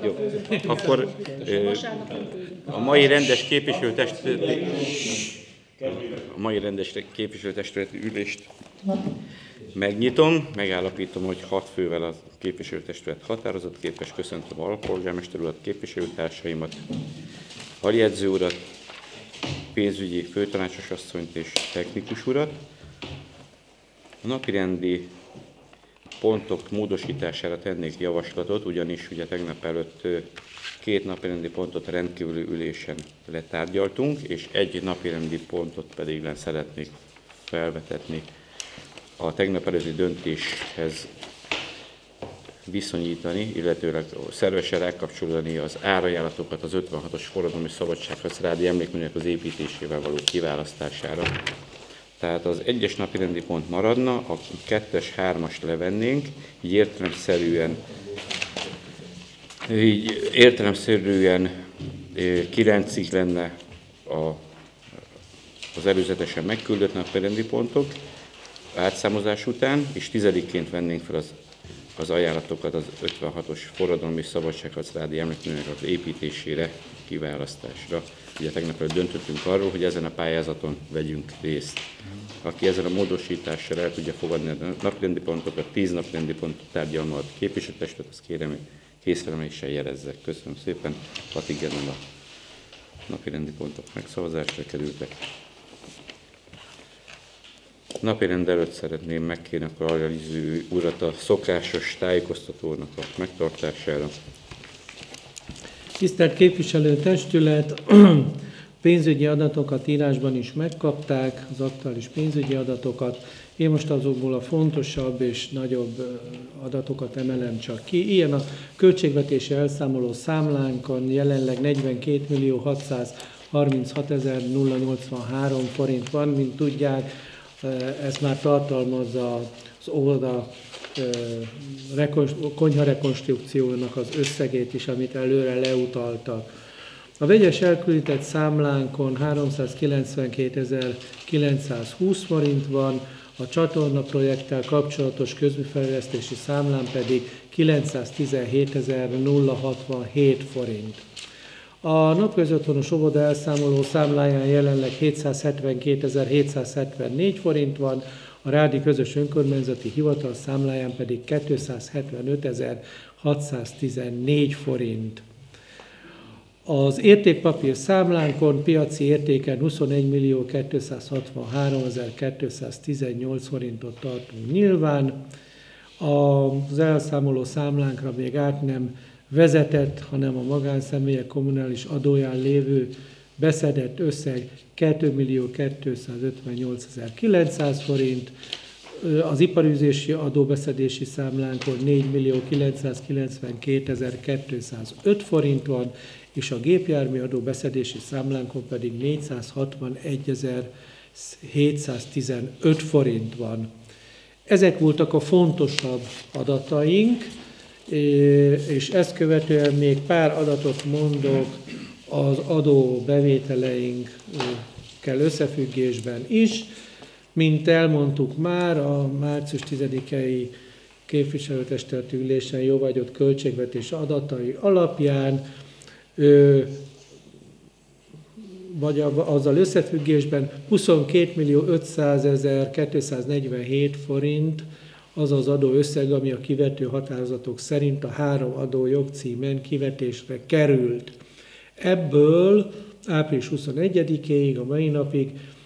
Jó. Akkor a mai rendes képviselőtestületi ülést megnyitom, megállapítom, hogy 6 fővel a képviselőtestület határozott képes. Köszöntöm a alpolgármester urat, képviselőtársaimat, aljegyző urat, pénzügyi főtanácsos asszonyt és technikus urat. A napirendi pontok módosítására tennék javaslatot, ugyanis ugye tegnap előtt 2 napirendi pontot rendkívüli ülésen letárgyaltunk, és egy napirendi pontot pedig szeretnék felvetetni a tegnap előtti döntéshez viszonyítani, illetőleg szervesen rákapcsolni az árajánlatokat az 56-os forradalmi szabadságharc rádi emlékműnek az építésével való kiválasztására. Tehát az 1-es napirendi pont maradna, a 2-es, 3-as levennénk, így értelemszerűen 9-ig lenne az előzetesen megküldött napirendi pontok átszámozás után, és 10-ként vennénk fel az ajánlatokat az 56-os forradalmi szabadságharc rádi emlékműnek az építésére, kiválasztásra. Ugye tegnap előtt döntöttünk arról, hogy ezen a pályázaton vegyünk részt. Aki ezzel a módosítással el tudja fogadni a napirendi pontokat, 10 napirendi pontot tárgyalma a képviselőtestület, azt kérem, hogy készfelemeléssel jelezzek. Köszönöm szépen, 6 igennel a napirendi pontok megszavazásra kerültek. Napirend előtt szeretném megkérni a aljegyző urat a szokásos tájékoztatónak a megtartására. Tisztelt képviselőtestület, pénzügyi adatokat írásban is megkapták, az aktuális pénzügyi adatokat. Én most azokból a fontosabb és nagyobb adatokat emelem csak ki. Ilyen a költségvetési elszámoló számlánkon jelenleg 42.636.083 forint van, mint tudják, ez már tartalmazza az óvoda konyharekonstrukciónak az összegét is, amit előre leutaltak. A vegyes elkülönített számlánkon 392.920 forint van, a csatorna projekttel kapcsolatos közműfejlesztési számlán pedig 917.067 forint. A napközötvonos óvoda elszámoló számláján jelenleg 772.774 forint van, a Rádi Közös Önkormányzati Hivatal számláján pedig 275.614 forint. Az értékpapír számlánkon piaci értéken 21.263.218 forintot tartunk nyilván. Az elszámoló számlánkra még át nem vezetett, hanem a magánszemélyek kommunális adóján lévő beszedett összeg 2.258.900 forint, az iparűzési adóbeszedési számlánkon 4.992.205 forint van, és a gépjármű adóbeszedési számlánkon pedig 461.715 forint van. Ezek voltak a fontosabb adataink, és ezt követően még pár adatot mondok az adóbevételeinkkel összefüggésben is. Mint elmondtuk már, a március 10-i képviselőtestületi ülésen jóváhagyott költségvetés adatai alapján, vagy azzal összefüggésben 22.500.247 forint az az adóösszeg, ami a kivető határozatok szerint a 3 adójogcímen kivetésre került. Ebből április 21-ig, a mai napig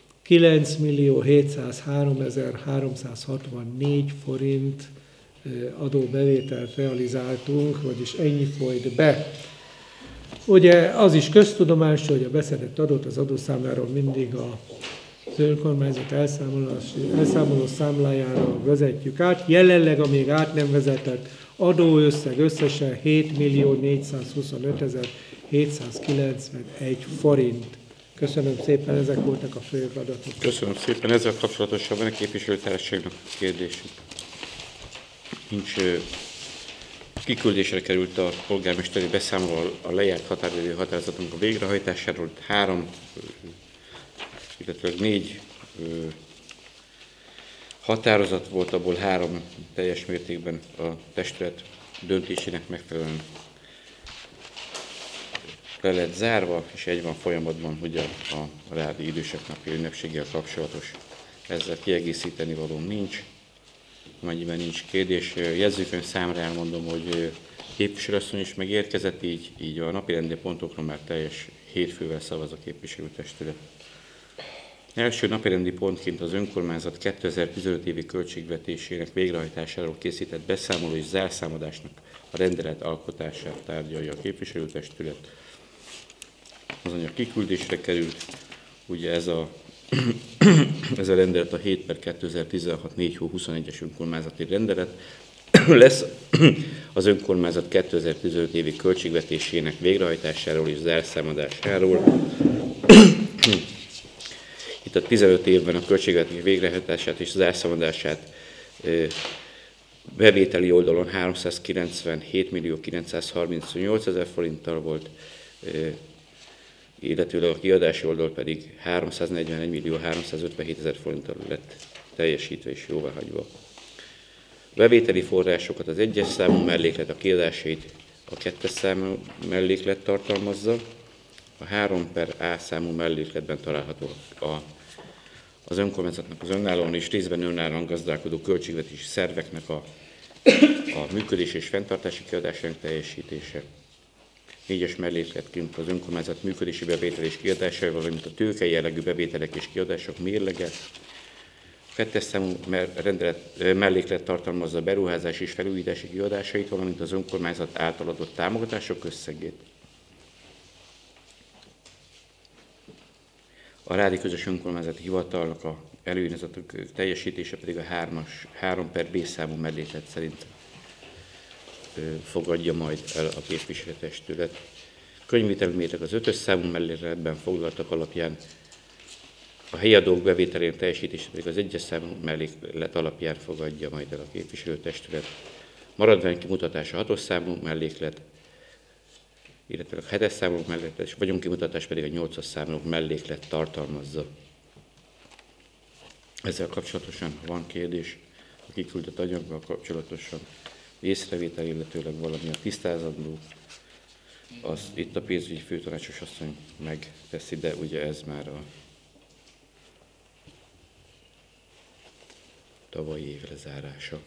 9.703.364 forint adóbevételt realizáltunk, vagyis ennyi folyt be. Ugye az is köztudomás, hogy a beszedett adót az adószámláról mindig az önkormányzat elszámoló számlájára vezetjük át. Jelenleg a még át nem vezetett adóösszeg összesen 7.425.791 forint. Köszönöm szépen, ezek voltak a fő adatok. Köszönöm szépen, ezzel kapcsolatosan van a képviselőtársaságnak kérdésük. Nincs. Kiküldésre került a polgármesteri beszámoló a lejárt határidő határozatunk a végrehajtásáról. 3, illetve 4 határozat volt, abból 3 teljes mértékben a testület döntésének megfelelően le lett zárva, és egy van folyamatban, ugye a Rádi Idősek Napi ünnepséggel kapcsolatos. Ezzel kiegészíteni valóm nincs, amennyiben nincs kérdés. Jegyzőkönyv számra elmondom, hogy képviselőasszony is megérkezett, így a napirendi pontokról már teljes hétfővel szavaz a képviselőtestület. Első napirendi pontként az önkormányzat 2015 évi költségvetésének végrehajtásáról készített beszámoló és zárszámadásnak a rendelet alkotását tárgyalja a képviselőtestület. Az anyag kiküldésre került, ugye ez a rendelet a 7/2016 4/21-es önkormányzati rendelet lesz az önkormányzat 2015 évi költségvetésének végrehajtásáról és zárszámadásáról. Itt a 15 évben a költségvetés végrehajtását és zárszámadását bevételi oldalon 397.938.000 forinttal volt, illetőleg a kiadási oldal pedig 341.357.000 forinttal lett teljesítve és jóváhagyva. A bevételi forrásokat az 1-es számú melléklet, a kiadásait a 2-es számú melléklet tartalmazza, a 3/A számú mellékletben található az önkormányzatnak az önállóan és részben önállóan gazdálkodó költségvetési szerveknek a működés és fenntartási kiadásának teljesítése. 4-es mellékletként az önkormányzat működési bevétel és kiadásai, valamint a tőkei jellegű bevételek és kiadások mérlege. A 2-es számú melléklet tartalmazza a beruházás és felújítási kiadásait, valamint az önkormányzat által adott támogatások összegét. A Rádi Közös Önkormányzati Hivatalnak a előirányzatok teljesítése pedig a 3/B számú melléklet szerint fogadja majd el a képviselőtestület. Könyvviteli mérleg az 5-ös számú mellékletben foglaltak alapján, a helyi adók bevételének teljesítése pedig az 1-es számú melléklet alapján fogadja majd el a képviselőtestület. Maradvány kimutatása a 6-os számú melléklet, illetve a 7-es számú melléklet, és vagyonkimutatás pedig a 8-as számú melléklet tartalmazza. Ezzel kapcsolatosan van kérdés, a kiküldött anyaggal kapcsolatosan észrevétel, illetőleg valami a tisztázandó, azt itt a pénzügyi főtanácsos asszony megteszi, de ugye ez már a tavalyi év lezárása.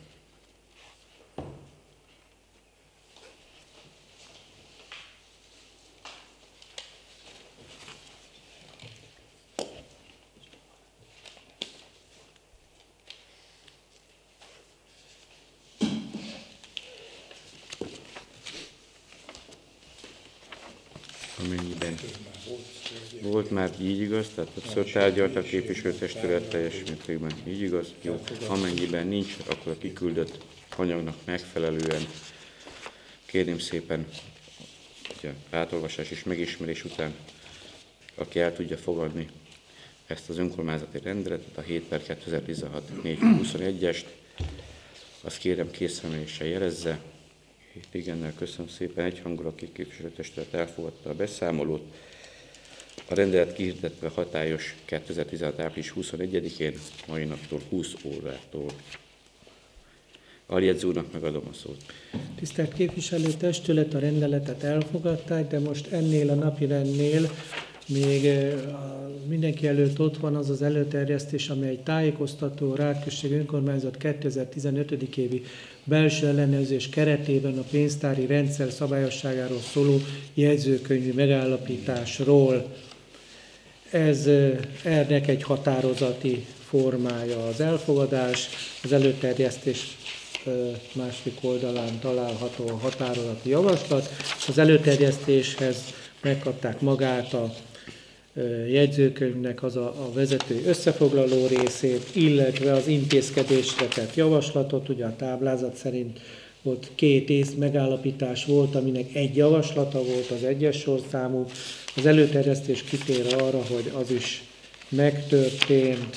Amennyiben volt már így igaz, tehát többször tárgyaltak a képviselőtestület teljes mértékben így igaz. Jó, amennyiben nincs, akkor a kiküldött anyagnak megfelelően kérném szépen, hogy a átolvasás és megismerés után, aki el tudja fogadni ezt az önkormányzati rendeletet, a 7/2016 4/21-est, azt kérem készemeléssel jelezze. Igennel köszönöm szépen, egyhangulag a képviselőtestület elfogadta a beszámolót. A rendelet kihirdetve hatályos 2016. április 21-én, mai naptól 20 órától. Aljegyző úrnak megadom a szót. Tisztelt képviselőtestület, a rendeletet elfogadták, de most ennél a napirendnél még mindenki előtt ott van az az előterjesztés, amely egy tájékoztató Rád-község önkormányzat 2015. évi belső ellenőrzés keretében a pénztári rendszer szabályosságáról szóló jegyzőkönyvi megállapításról. Ez ennek egy határozati formája az elfogadás, az előterjesztés második oldalán található a határozati javaslat. Az előterjesztéshez megkapták magát a jegyzőkönyvnek a vezetői összefoglaló részét, illetve az intézkedésre tett javaslatot. Ugye a táblázat szerint ott 2 megállapítás volt, aminek egy javaslata volt, az 1-es sorszámú. Az előterjesztés kitér arra, hogy az is megtörtént.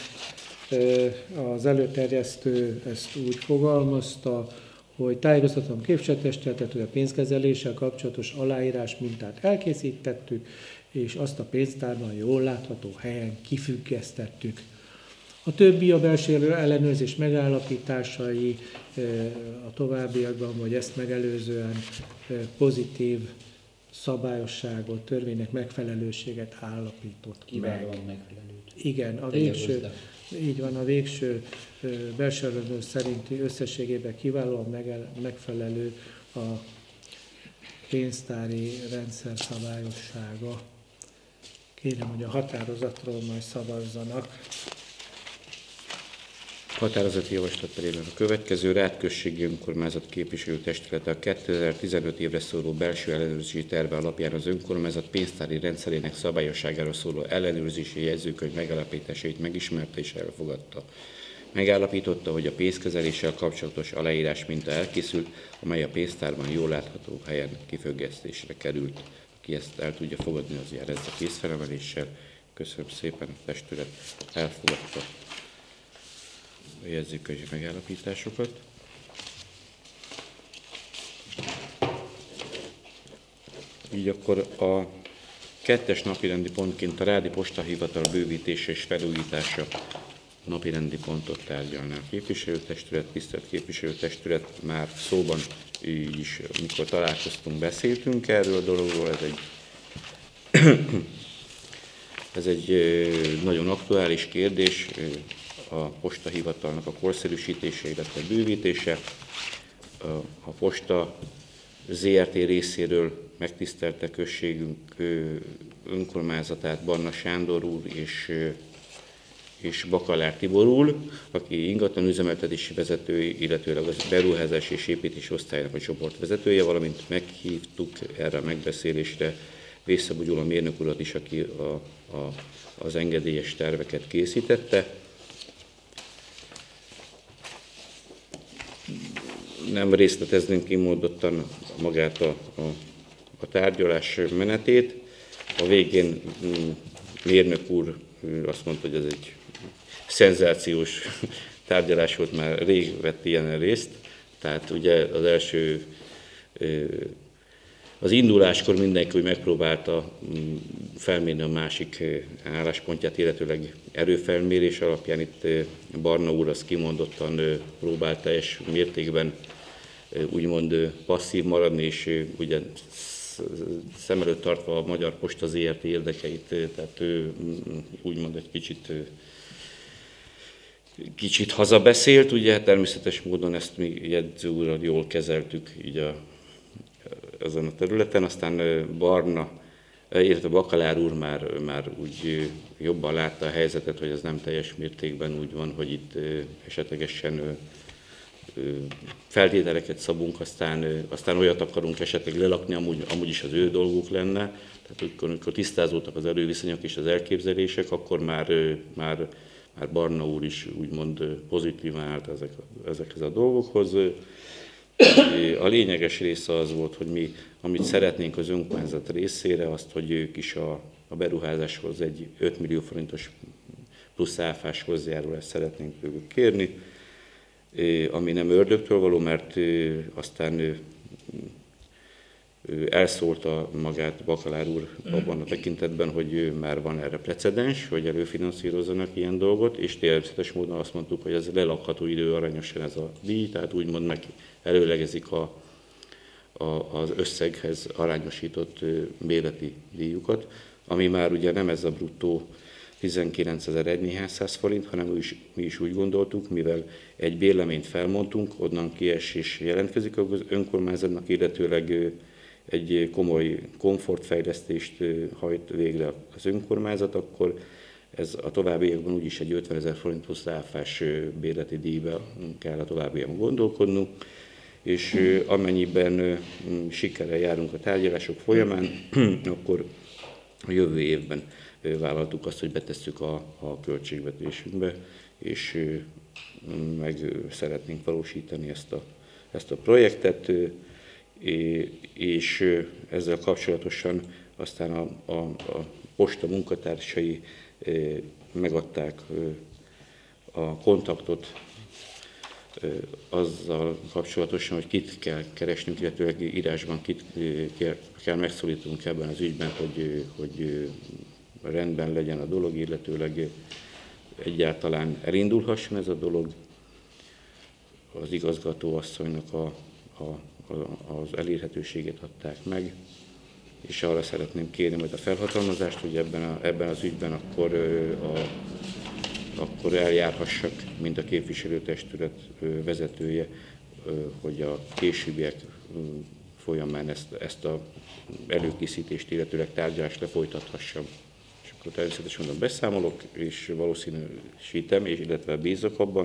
Az előterjesztő ezt úgy fogalmazta, hogy tájékoztatom képviselőtestületet, hogy a pénzkezeléssel kapcsolatos aláírás mintát elkészítettük, és azt a pénztárban jól látható helyen kifüggesztettük. A többi a belső ellenőrzés megállapításai a továbbiakban, vagy ezt megelőzően pozitív szabályosságot, törvénynek megfelelőséget állapított meg. Kiválóan megfelelőt. Igen, így van, a végső belső ellenőrzés szerinti összességében kiválóan megfelelő a pénztári rendszer szabályossága. Kérem, hogy a határozatról majd szavazzanak. Határozati javaslat pedig a következő: Rád községi önkormányzat képviselőtestülete a 2015 évre szóló belső ellenőrzési terve alapján az önkormányzat pénztári rendszerének szabályosságáról szóló ellenőrzési jegyzőkönyv megállapításait megismerte és elfogadta. Megállapította, hogy a pénzkezeléssel kapcsolatos aláírás minta elkészült, amely a pénztárban jól látható helyen kifüggesztésre került. Aki ezt el tudja fogadni, az jelezze kézfelemeléssel. Köszönöm szépen, a testület elfogadta a jegyzőkönyvi megállapításokat. Így akkor a 2. napirendi pontként a Rádi Postahivatal bővítése és felújítása napirendi pontot tárgyalná a képviselőtestület. Tisztelt képviselőtestület, már szóban így is, amikor találkoztunk, beszéltünk erről a dologról. Ez egy nagyon aktuális kérdés, a postahivatalnak a korszerűsítése, illetve bővítése. A posta ZRT részéről megtisztelte községünk önkormányzatát Barna Sándor úr és Bakalár Tibor úr, aki ingatlan üzemeltetési vezető, illetőleg az beruházás és építés osztályának a csoportvezetője, valamint meghívtuk erre a megbeszélésre Vészabó Gyula mérnök urat is, aki az engedélyes terveket készítette. Nem részletezném kimondottan magát a tárgyalás menetét. A végén mérnök úr azt mondta, hogy ez egy szenzációs tárgyalás volt, már rég vett ilyen részt. Tehát ugye az első, az induláskor mindenki úgy megpróbálta felmérni a másik álláspontját, illetőleg erőfelmérés alapján. Itt Barna úr az kimondottan próbált teljes mértékben úgymond passzív maradni, és ugye szem előtt tartva a Magyar Posta ZRT érdekeit, tehát ő úgymond egy kicsit hazabeszélt, ugye természetes módon ezt mi jegyző úrral jól kezeltük így ezen a területen, aztán Barna, illetve Bakalár úr már úgy jobban látta a helyzetet, hogy ez nem teljes mértékben úgy van, hogy itt esetlegesen feltételeket szabunk, aztán olyat akarunk esetleg lelakni, amúgy is az ő dolguk lenne. Tehát amikor tisztázódtak az erőviszonyok és az elképzelések, akkor már Barna úr is úgymond pozitívan állt ezekhez a dolgokhoz. A lényeges része az volt, hogy mi, amit szeretnénk az önkormányzat részére, azt, hogy ők is a beruházáshoz egy 5 millió forintos plusz áfás hozzájárulást szeretnénk ők kérni, ami nem ördögtől való, mert aztán elszólta magát Bakalár úr abban a tekintetben, hogy már van erre precedens, hogy előfinanszírozzanak ilyen dolgot, és természetes módon azt mondtuk, hogy ez lelakható idő aranyosan ez a díj, tehát úgymond meg előlegezik az összeghez arányosított bérleti díjukat, ami már ugye nem ez a bruttó 19.100 forint, hanem mi is úgy gondoltuk, mivel egy bérleményt felmondtunk, onnan kiesés jelentkezik az önkormányzatnak, illetőleg egy komoly komfortfejlesztést hajt végre az önkormányzat, akkor ez a továbbiakban úgyis egy 50 000 forint plusz áfás bérleti díjba kell a továbbiakban gondolkodnunk, és amennyiben sikerrel járunk a tárgyalások folyamán, akkor a jövő évben vállaltuk azt, hogy betesszük a költségvetésünkbe, és meg szeretnénk valósítani ezt a projektet, és ezzel kapcsolatosan aztán a posta munkatársai megadták a kontaktot azzal kapcsolatosan, hogy kit kell keresnünk, illetve írásban kit kell megszólítunk ebben az ügyben, hogy rendben legyen a dolog, illetőleg egyáltalán elindulhasson ez a dolog. Az igazgatóasszonynak az elérhetőségét adták meg, és arra szeretném kérni majd a felhatalmazást, hogy ebben az ügyben akkor eljárhassak, mint a képviselőtestület vezetője, hogy a későbbiek folyamán ezt a előkészítést, illetőleg tárgyalást lefolytathassam. És akkor természetesen mondom, beszámolok, és valószínűsítem, és illetve bízok abban,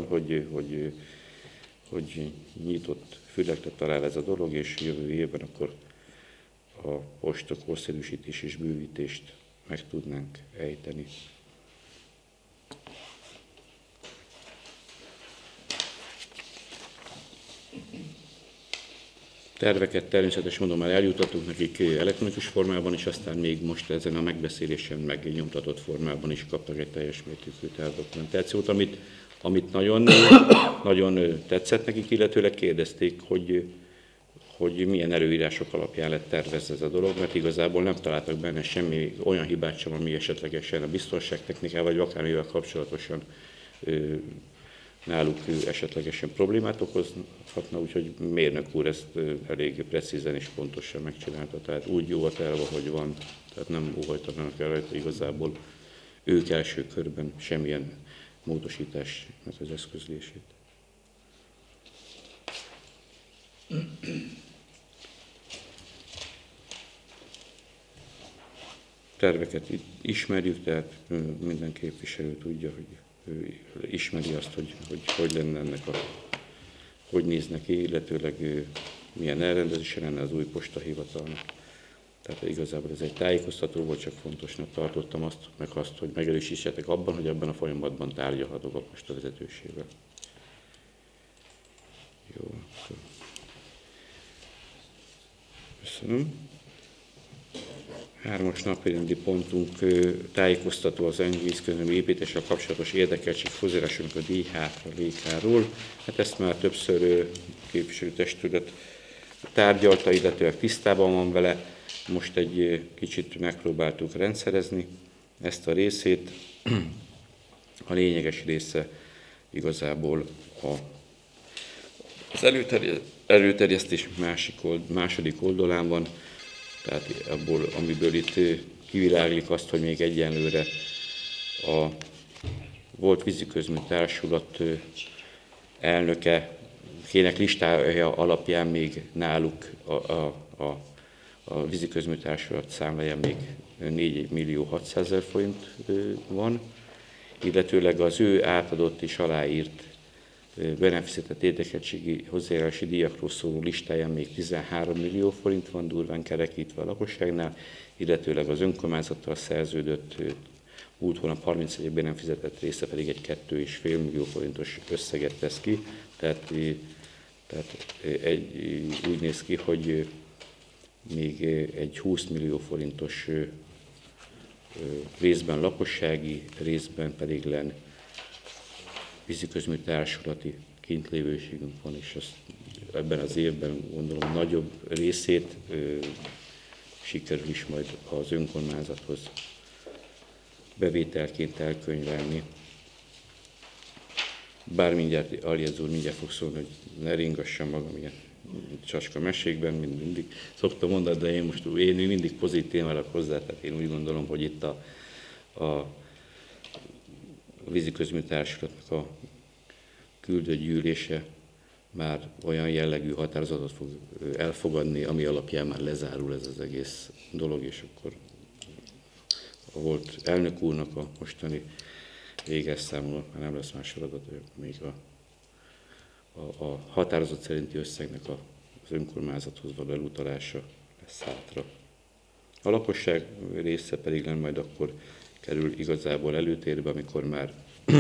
hogy nyitott fülekre talál ez a dolog, és jövő évben akkor a posta korszerűsítés és bővítést meg tudnánk ejteni. Terveket természetesen mondom, már eljutatunk nekik elektronikus formában, és aztán még most ezen a megbeszélésen megnyomtatott formában is kaptak egy teljes mértékű tervdokumentációt, amit nagyon tetszett nekik, illetőleg kérdezték, hogy milyen előírások alapján lett tervezve ez a dolog, mert igazából nem találtak benne semmi olyan hibát sem, ami esetlegesen a biztonságtechnikával vagy akármivel kapcsolatosan náluk esetlegesen problémát okozhatna, úgyhogy mérnök úr ezt elég precízen és pontosan megcsinálta. Tehát úgy jó a terv, ahogy van, tehát nem óhajtanak el rajta igazából ők első körben semmilyen módosításnak az eszközlését. Terveket ismerjük, tehát minden képviselő tudja, hogy ő ismeri azt, hogy lenne hogy néznek ki, illetőleg milyen elrendezése lenne az új postahivatalnak. Tehát igazából ez egy tájékoztató volt, csak fontosnak tartottam azt, hogy megerősítsetek abban, hogy ebben a folyamatban tárgyalhatok a posta vezetősével. Jó, akkor. Köszönöm. 3. napirendi pontunk tájékoztató az vízközmű építéssel kapcsolatos érdekeltség hozzájárulásunk a DH-ról. Hát ezt már többször képviselőtestület tárgyalta, illetve tisztában van vele. Most egy kicsit megpróbáltuk rendszerezni ezt a részét. A lényeges része igazából az előterjesztés második oldalán van. Tehát abból, amiből itt kiviláglik azt, hogy még egyenlőre a volt víziközmű társulat elnöke kének listája alapján még náluk a víziközmű társulat számláján még 4.600.000 forint van, illetőleg az ő átadott és aláírt benefizetett érdekeltségi hozzájárulási díjakról szóló listáján még 13 millió forint van durván kerekítve a lakosságnál, illetőleg az önkormányzattal szerződött múlt hónap 31 nem fizetett része pedig egy 2,5 millió forintos összeget tesz ki, tehát úgy néz ki, hogy még egy 20 millió forintos részben lakossági, részben pedig len víziközmű társulati kintlévőségünk van, és azt ebben az évben gondolom nagyobb részét sikerül is majd az önkormányzathoz bevételként elkönyvelni. Bár mindjárt Aljez úr mindjárt fog szólni, hogy ne ringassam magam ilyen csacska mesékben, mindig szoktam mondani, de én mindig pozitív állok hozzá, tehát én úgy gondolom, hogy itt a víziközmű társulatnak a küldött gyűlése már olyan jellegű határozatot fog elfogadni, ami alapján már lezárul ez az egész dolog, és akkor a volt elnök úrnak a mostani végelszámoló, már nem lesz más feladat, még a határozat szerinti összegnek az önkormányzathoz való elutalása lesz hátra. A lakosság része pedig nem majd akkor kerül igazából előtérbe, amikor már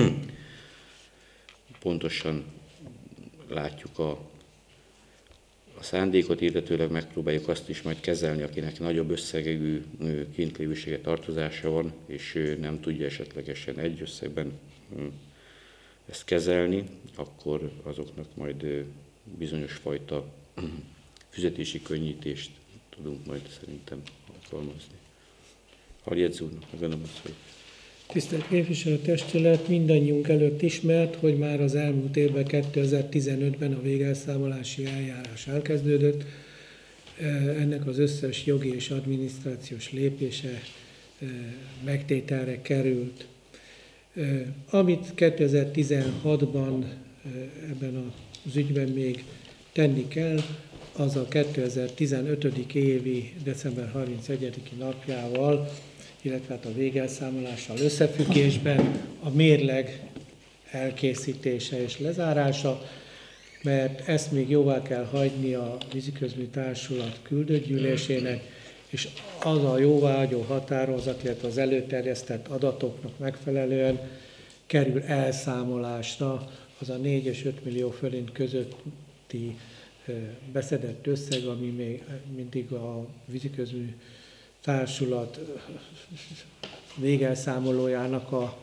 pontosan látjuk a szándékot, illetőleg megpróbáljuk azt is majd kezelni, akinek nagyobb összegű kintlévősége tartozása van, és nem tudja esetlegesen egy összegben ezt kezelni, akkor azoknak majd bizonyos fajta fizetési könnyítést tudunk majd szerintem alkalmazni. Aljez úrnak megadom azt, hogy... Tisztelt képviselőtestület, mindannyiunk előtt ismert, hogy már az elmúlt évben, 2015-ben a végelszámolási eljárás elkezdődött. ennek az összes jogi és adminisztrációs lépése megtételre került. Amit 2016-ban ebben az ügyben még tenni kell, az a 2015. évi december 31-i napjával, illetve hát a végelszámolással összefüggésben a mérleg elkészítése és lezárása, mert ezt még jóvá kell hagyni a Víziközmű Társulat küldőgyűlésének, és az a jóváhagyó határozat, illetve az előterjesztett adatoknak megfelelően kerül elszámolásra az a 4 és 5 millió forint közötti beszedett összeg, ami még mindig a Víziközmű Társulat végelszámolójának a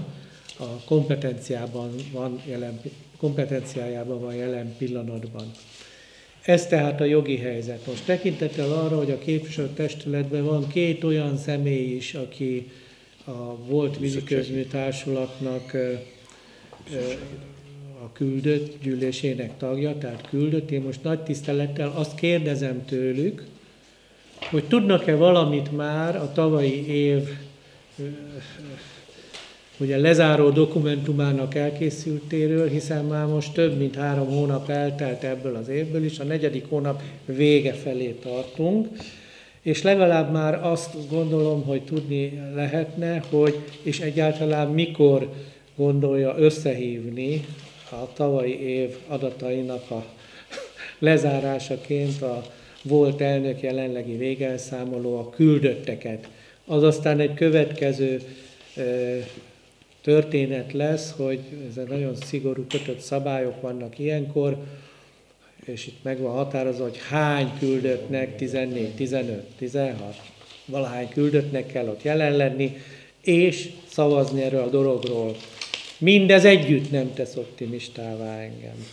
kompetenciájában van jelen pillanatban. Ez tehát a jogi helyzet. Most tekintettel arra, hogy a képviselőtestületben van 2 olyan személy is, aki a volt Víziközmű Társulatnak a küldött gyűlésének tagja, tehát küldött. Én most nagy tisztelettel azt kérdezem tőlük, hogy tudnak-e valamit már a tavalyi év ugye lezáró dokumentumának elkészültéről, hiszen már most több mint 3 hónap eltelt ebből az évből, és a 4. hónap vége felé tartunk, és legalább már azt gondolom, hogy tudni lehetne, hogy és egyáltalán mikor gondolja összehívni a tavalyi év adatainak a lezárásaként a volt elnök jelenlegi végelszámoló a küldötteket. Az aztán egy következő történet lesz, hogy ezek nagyon szigorú kötött szabályok vannak ilyenkor, és itt meg van határozva, hogy hány küldöttnek, 14, 15, 16, valahány küldöttnek kell ott jelen lenni, és szavazni erről a dologról. Mindez együtt nem tesz optimistává engem.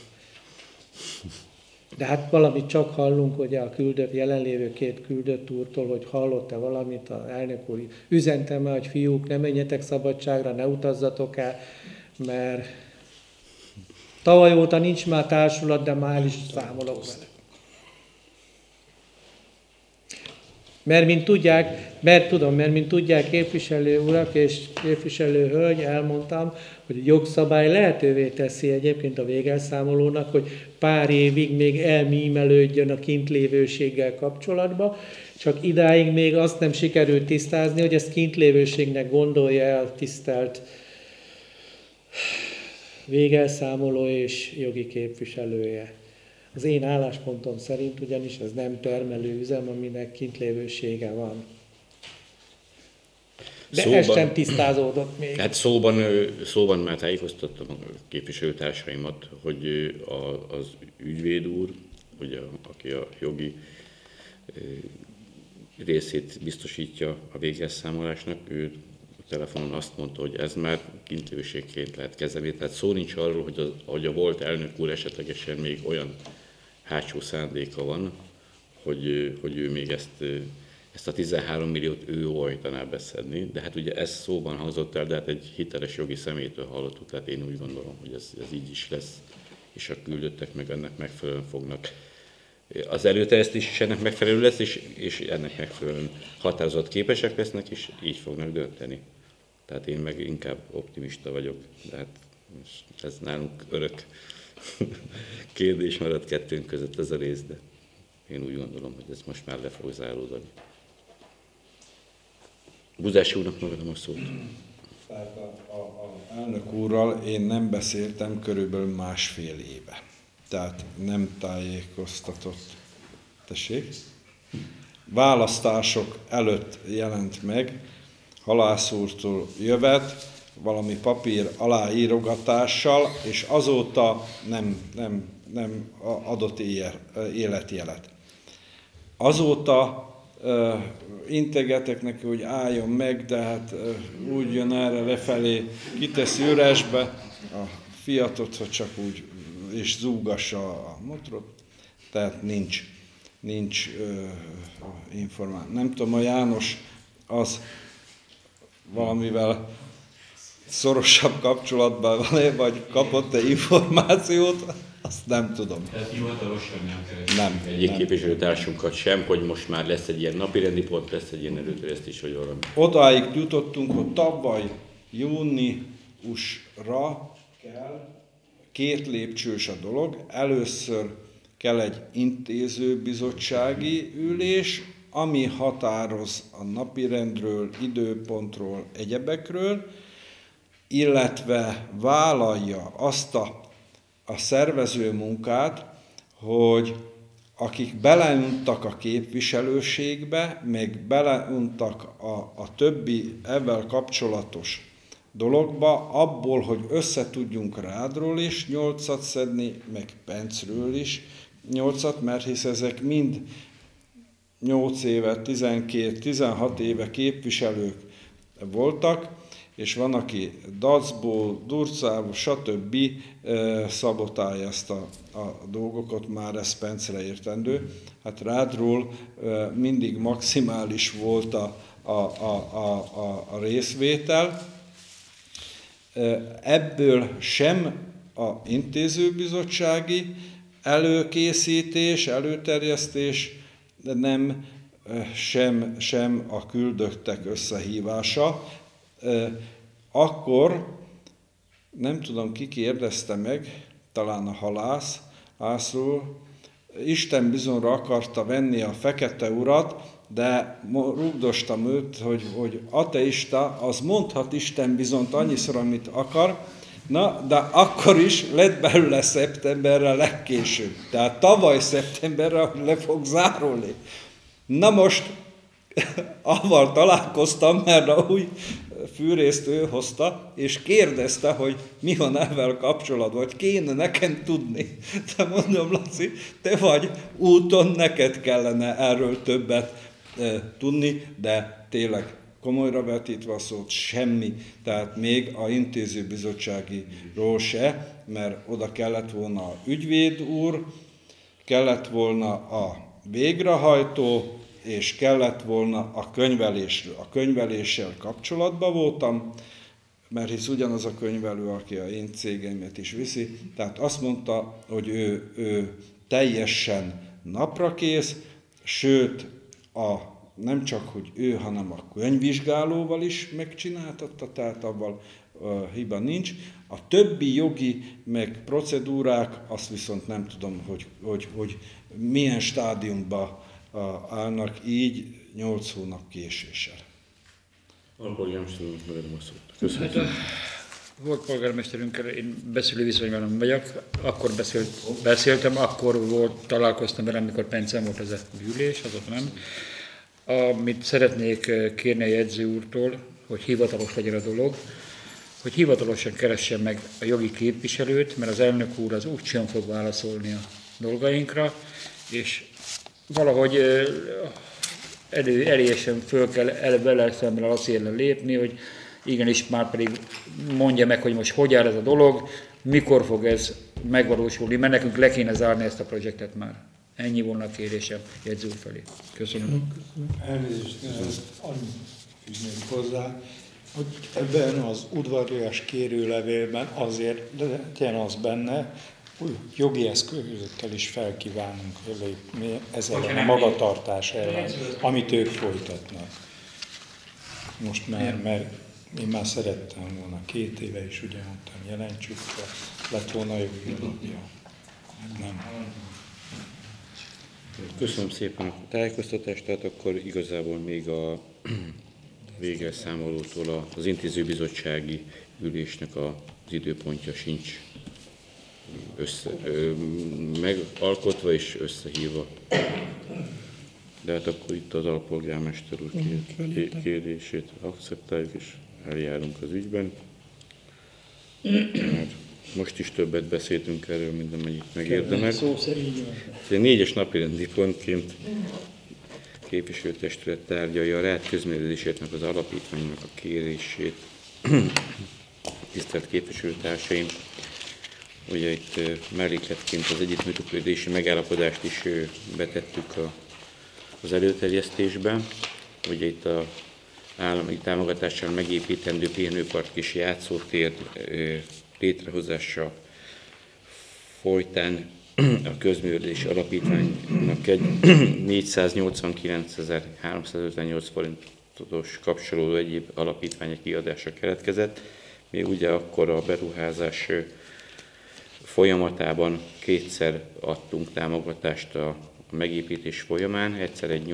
De hát valamit csak hallunk, hogy a küldött, jelenlévő 2 küldött úrtól, hogy hallott-e valamit, az elnök úr üzentem el, hogy fiúk, ne menjetek szabadságra, ne utazzatok el, mert tavaly óta nincs már társulat, de már is számolok vele. Mert mint tudják képviselő urak és képviselő hölgy, elmondtam, hogy a jogszabály lehetővé teszi egyébként a végelszámolónak, hogy pár évig még elmímelődjön a kintlévőséggel kapcsolatban, csak idáig még azt nem sikerült tisztázni, hogy ezt kintlévőségnek gondolja el tisztelt végelszámoló és jogi képviselője. Az én álláspontom szerint ugyanis ez nem termelőüzem, aminek kintlévősége van. De ez sem tisztázódott még. Hát szóban már tájékoztattam a képviselőtársaimat, hogy az ügyvéd úr, ugye, aki a jogi részét biztosítja a végelszámolásnak, ő a telefonon azt mondta, hogy ez már kintlévőségként lehet kezelni. Tehát szó nincs arról, hogy a volt elnök úr esetlegesen még olyan hátsó szándéka van, hogy ő még ezt a 13 milliót ő óhajtaná beszedni, de hát ugye ez szóban hangzott el, de hát egy hiteles jogi személytől hallottuk, tehát én úgy gondolom, hogy ez így is lesz, és a küldöttek meg ennek megfelelően fognak. Az előterjesztés is ennek megfelelő lesz, és ennek megfelelően határozott képesek lesznek, és így fognak dönteni. Tehát én meg inkább optimista vagyok, de hát ez nálunk örök kérdés maradt kettőnk között ez a rész, de én úgy gondolom, hogy ez most már le fog záródani. Buzási úrnak megadom a szót. Tehát a elnök úrral én nem beszéltem körülbelül 1,5 éve. Tehát nem tájékoztatott. Tessék? Választások előtt jelent meg, Halász úrtól jövet, valami papír aláírogatással, és azóta nem adott életjelet. Azóta integetek neki, hogy álljon meg, de hát úgy jön erre lefelé, kiteszi üresbe a Fiatot, hogy csak úgy, és zúgassa a motorot, tehát nincs információ. Nem tudom, a János az valamivel szorosabb kapcsolatban van, vagy kapott-e információt Azt nem tudom. Tehát hivatalosan nem Nem. egyik képviselőtársunkat sem, hogy most már lesz egy ilyen napirendi pont, lesz egy ilyen előterjesztés, vagy valami. Odáig jutottunk, hogy tavaly júniusra kell, 2 lépcsős a dolog. Először kell egy intézőbizottsági ülés, ami határoz a napirendről, időpontról, egyebekről, illetve vállalja azt a szervező munkát, hogy akik beleuntak a képviselőségbe, meg beleuntak a többi ebben kapcsolatos dologba, abból, hogy össze tudjunk Rádról is 8-at szedni, meg Pencről is 8-at, mert hisz ezek mind 8 éve, 12, 16 éve képviselők voltak, és van, aki dacból, durcából, stb. Szabotálja ezt a dolgokat, már ez Pencre értendő. Hát Rádról mindig maximális volt a részvétel. Ebből sem a intézőbizottsági előkészítés, előterjesztés, de nem sem a küldöttek összehívása. Akkor, nem tudom, ki kérdezte meg, talán a halász, László, Isten bizonyra akarta venni a fekete urat, de rúgdostam őt, hogy ateista, az mondhat Isten bizont annyiszor, amit akar, na, de akkor is lett belőle szeptemberre legkésőbb. Tehát tavaly szeptemberre le fog zárulni. Na most, avval találkoztam, mert a új fűrészt ő hozta, és kérdezte, hogy mi van ezzel kapcsolatban, hogy kéne nekem tudni. De mondom, Laci, te vagy úton, neked kellene erről többet tudni, de tényleg komolyra vetítve a szót, semmi, tehát még a intézőbizottságiról se, mert oda kellett volna a ügyvéd úr, kellett volna a végrehajtó, és kellett volna a könyvelésről. A könyveléssel kapcsolatban voltam, mert hisz ugyanaz a könyvelő, aki a én cégeimet is viszi, tehát azt mondta, hogy ő teljesen naprakész, sőt, nem csak, hogy ő, hanem a könyvvizsgálóval is megcsináltatta, tehát abban hiba nincs. A többi jogi meg procedúrák, azt viszont nem tudom, hogy milyen stádiumban állnak így 8 hónap késéssel. Alpolgármester úr, megadom a szót. Köszönöm. Volt polgármesterünkkel, én beszélő viszonyban nem vagyok, akkor beszéltem, akkor találkoztam vele, amikor Pencen volt ez a gyűlés, azok nem. Amit szeretnék kérni a jegyző úrtól, hogy hivatalos legyen a dolog, hogy hivatalosan keressen meg a jogi képviselőt, mert az elnök úr az úgysem fog válaszolni a dolgainkra, és valahogy elélyesen föl kell vele szemben a Laci ellen lépni, hogy igenis már pedig mondja meg, hogy most hogy áll ez a dolog, mikor fog ez megvalósulni, mert nekünk le kéne zárni ezt a projektet már. Ennyi volna a kérésem jegyző úr felé. Köszönöm. Elnézést, annyit fűznék hozzá, hogy ebben az udvarias kérőlevélben azért legyen az benne, hogy jogi eszközökkel is felkívánunk lépni ezzel a magatartás ellen, amit ők folytatnak. Most mert én már szerettem volna, 2 éve is ugye mondtam, jelentsük, de lett volna jogi alapja. Nem. Köszönöm szépen a tájékoztatást, tehát akkor igazából még a végre számolótól az intézőbizottsági ülésnek az időpontja sincs megalkotva és összehívva. De hát akkor itt az alpolgármester úr kérdését akceptáljuk és eljárunk az ügyben. Mert most is többet beszéltünk erről, mint amennyit megérdemel. Szó szerint. 4-es napirendi pontként képviselőtestület tárgyalja a Rád közművelésének az alapítványnak a kérését. Tisztelt képviselőtársaim! Ugye itt mellékletként az együttműködési megállapodást is betettük az előterjesztésbe. Ugye itt az állami támogatással megépítendő pihenőpark és játszótér létrehozása folytán a közművelési alapítványnak egy 489.358 forintos kapcsolódó egyéb alapítványi kiadása keletkezett. Mi ugye akkor a beruházás folyamatában kétszer adtunk támogatást a megépítés folyamán, egyszer egy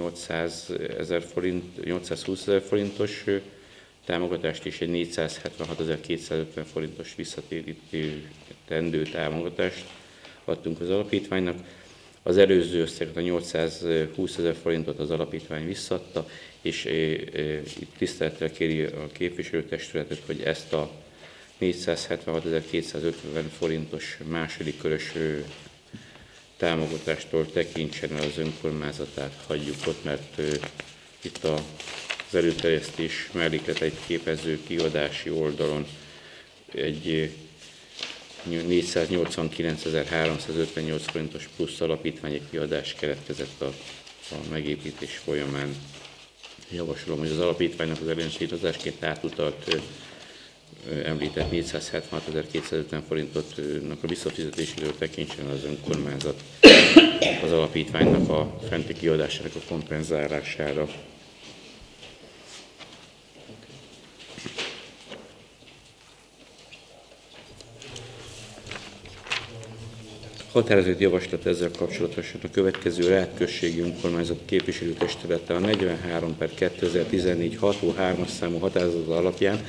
820 000 forintos támogatást és egy 476.250 forintos visszatérítendő támogatást adtunk az alapítványnak. Az előző összeget, a 820 000 forintot az alapítvány visszadta, és itt tisztelettel kéri a képviselőtestületet, hogy ezt a 476.250 forintos második körös támogatástól tekintsen el az önkormányzatát, hagyjuk ott, mert itt az előterjesztés mellékleteit képező kiadási oldalon egy 489.358 forintos plusz alapítványi kiadás keletkezett a megépítés folyamán. Javasolom, hogy az alapítványnak az ellensítozásként átutalt említett 476.250 forintotnak a visszafizetéséről tekintsen az önkormányzat az alapítványnak a fenti kiadásának a kompenzálására. Határozott javaslat ezzel kapcsolatosan a következő Rád községi önkormányzat képviselőtestülete a 43/2014 ható 3-as számú határozat alapján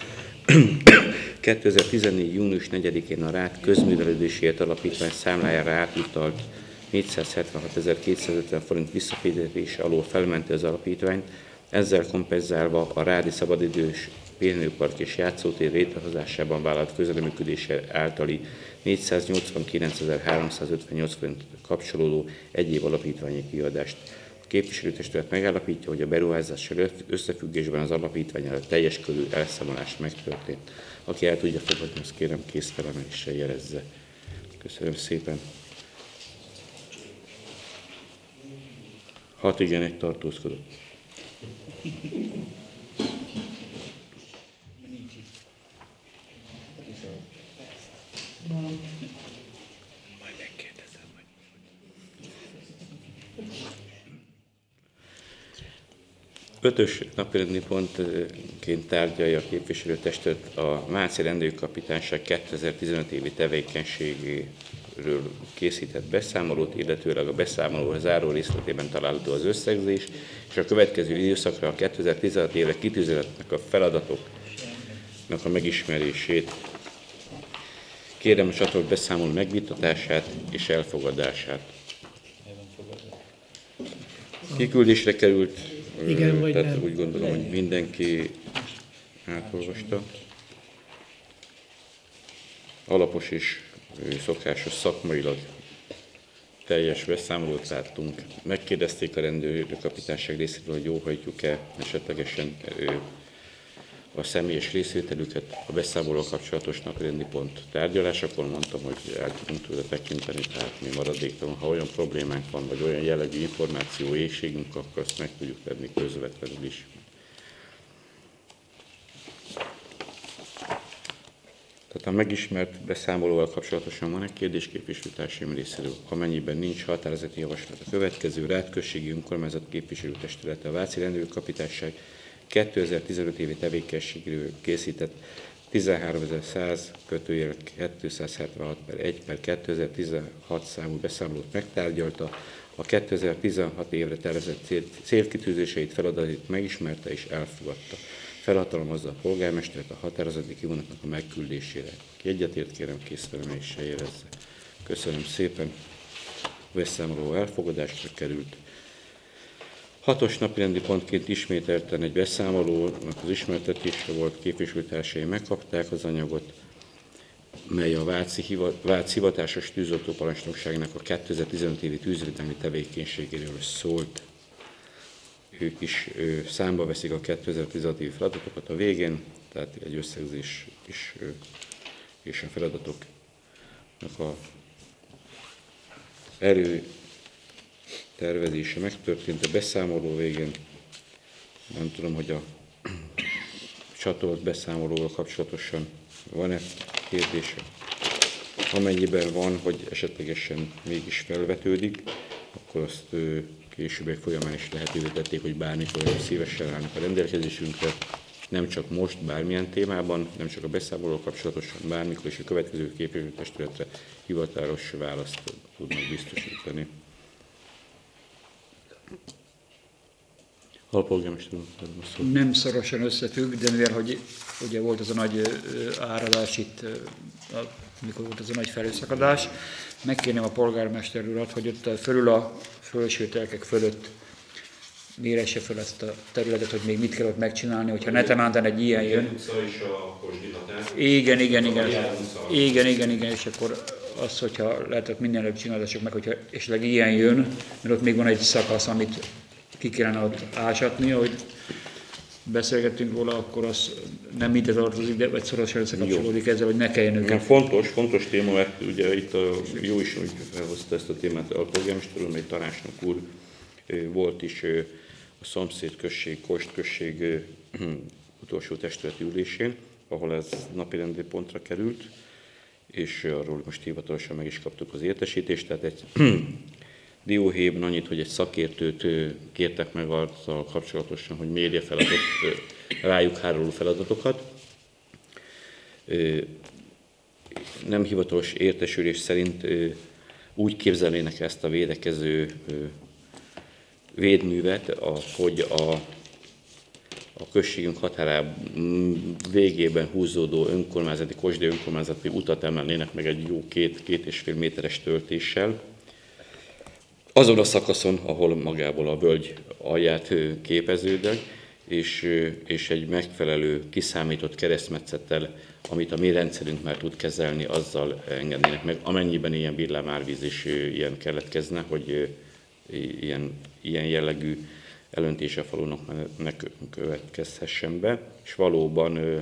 2014. június 4-én a Rád közművelődésiért alapítvány számlájára átutalt 476.250 forint visszafizetés alól felmenti az alapítványt, ezzel kompenzálva a rádi szabadidős pihenőpark és játszótér létrehozásában vállalt közreműködése általi 489.358 forint kapcsolódó egyéb alapítványi kiadást. A képviselőtestület megállapítja, hogy a beruházással összefüggésben az alapítvánnyal a teljes körű elszámolás megtörtént. Aki el tudja fogadni, azt kérem kézfelemeléssel jelezze. Köszönöm szépen. 6 igen, 1 tartózkodott. Ötös napirendi pontként tárgyalja a képviselőtestület a Váci Rendőrkapitányság 2015 évi tevékenységéről készített beszámolót, illetőleg a beszámoló záró részletében található az összegzés, és a következő időszakra a 2016 évre kitűzőletnek a feladatoknak a megismerését. Kérem a csatolt beszámoló megvitatását és elfogadását. Kiküldésre került. Igen, vagy tehát nem? úgy gondolom, hogy mindenki átolvasta. Alapos és szokásos szakmailag teljes beszámolót láttunk. Megkérdezték a rendőrkapitányság részéről, hogy jóhagyjuk-e esetlegesen a személyes részvételüket a beszámoló kapcsolatos napirendi pont tárgyalásakor. Mondtam, hogy el tudunk tőle tekinteni, tehát mi maradéktalan. Ha olyan problémánk van, vagy olyan jellegű információ éhségünk, akkor azt meg tudjuk tenni közvetlenül is. Tehát a megismert beszámolóval kapcsolatosan van egy kérdés képviselőtársaim részéről. Amennyiben nincs határozati javaslat, a következő Rád községi önkormányzat képviselőtestülete a Váci Rendőrkapitányság 2015 évi tevékenységről készített 13.100/276/1/2016 számú beszámolót megtárgyalta, a 2016 évre tervezett célkitűzéseit, feladatait megismerte és elfogadta. Felhatalmazza a polgármestert a határozati kivonatnak a megküldésére. Ki egyetért, kérem kézfelemeléssel jelezze. Köszönöm szépen. A beszámoló elfogadásra került. 6-os napirendi pontként ismételten egy beszámolónak az ismertetése volt, képviselőtársaim megkapták az anyagot, mely a Vác hivatásos tűzoltóparancsnokságnak a 2015 évi tűzvédelmi tevékenységéről szólt. Ők is számba veszik a 2016 évi feladatokat a végén, tehát egy összegzés is, és a feladatoknak a tervezése megtörtént a beszámoló végén. Nem tudom, hogy a csatolt beszámolóval kapcsolatosan van-e kérdése. Amennyiben van, hogy esetlegesen mégis felvetődik, akkor azt későbbiek folyamán is lehetővé tették, hogy bármikor szívesen állnak a rendelkezésünkre, nem csak most, bármilyen témában, nem csak a beszámoló kapcsolatosan, bármikor is a következő képviselőtestületre hivatalos választ tudnak biztosítani. Alpolgármester úr, nem szorosan összefügg, de mivel hogy ugye volt az a nagy áradás itt, mikor volt az a nagy felhőszakadás, megkérném a polgármester urat, hogy ott fölül a fölső telkek fölött méresse fel ezt a területet, hogy még mit kell ott megcsinálni, hogyha neten egy ilyen jön. Igen, és akkor az, hogyha lehet minden előbb csinálások meg, hogyha esetleg ilyen jön, mert ott még van egy szakasz, amit ki kellene ott ásatni, ahogy beszélgettünk róla, akkor az nem ide tartozik, de vagy szorosan összekapcsolódik ezzel, hogy ne kelljen őket. Fontos téma, mert ugye itt jó is, hogy felhozta ezt a témát a polgármester úr, egy tanácsnok úr volt is a szomszéd község, Kosd község utolsó testületi ülésén, ahol ez napirendi pontra került, és arról most hivatalosan meg is kaptuk az értesítést, tehát egy dióhéjban annyit, hogy egy szakértőt kértek meg azzal kapcsolatosan, hogy mérje fel rájuk háruló feladatokat. Nem hivatalos értesülés szerint úgy képzelnének ezt a védekező védművet, hogy a községünk határában végében húzódó önkormányzati, kosdi önkormányzati utat emelnének meg egy jó 2-2,5 méteres töltéssel. Azon a szakaszon, ahol magából a völgy alját képeződnek, és egy megfelelő kiszámított keresztmetszettel, amit a mi rendszerünk már tud kezelni, azzal engednének meg, amennyiben ilyen villámárvíz is ilyen keletkezne, hogy ilyen jellegű elöntése a falunak ne következhessen be, és valóban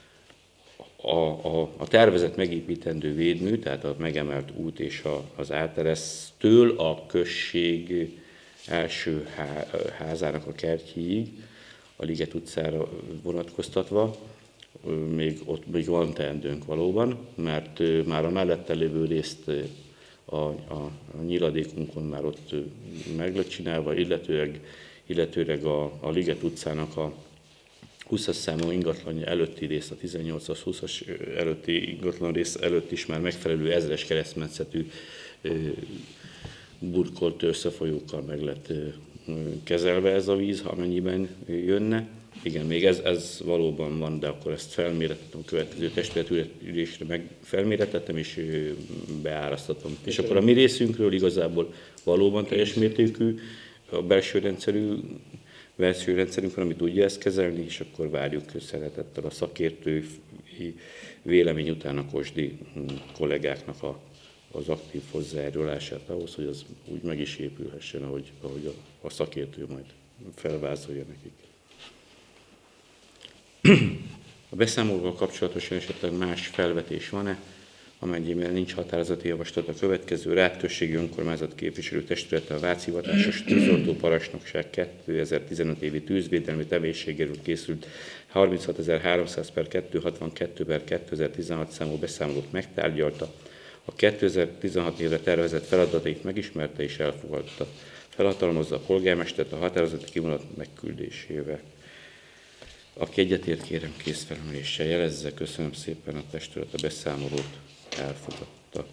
a tervezett megépítendő védmű, tehát a megemelt út és az áteresztől a község első házának a kertjéig, a Liget utcára vonatkoztatva, még van teendőnk valóban, mert már a mellette lévő részt a nyiladékunkon már ott meg lett csinálva, illetőleg a Liget utcának a 20-as számú ingatlanja előtti rész, a 18-as, 20-as előtti ingatlan rész előtt is már megfelelő ezres keresztmetszetű burkolt összefolyókkal meg lett kezelve ez a víz, amennyiben jönne. Igen, még ez valóban van, de akkor ezt felméretettem a következő testületülésre, felméretettem és beárasztatom. És akkor a mi részünkről igazából valóban teljes mértékű a belső rendszerünk van, ami tudja ezt kezelni, és akkor várjuk szeretettel a szakértői vélemény után a kosdi kollégáknak az aktív hozzájárulását ahhoz, hogy az úgy meg is épülhessen, ahogy a szakértő majd felvázolja nekik. A beszámolóval kapcsolatosan esetleg más felvetés van-e, amennyiben nincs határozati javaslat a következő Rátközségi Önkormányzat képviselőtestülete a Vácz-hivatásos tűzoltó parancsnokság 2015 évi tűzvédelmi tevékenységéről készült 36.300/262/2016 számú beszámolót megtárgyalta, a 2016 évre tervezett feladatait megismerte és elfogadta. Felhatalmazza a polgármestert a határozati kivonat megküldésével. Aki egyetért, kérem kézfelemeléssel jelezze. Köszönöm szépen, a testület a beszámolót elfogadta.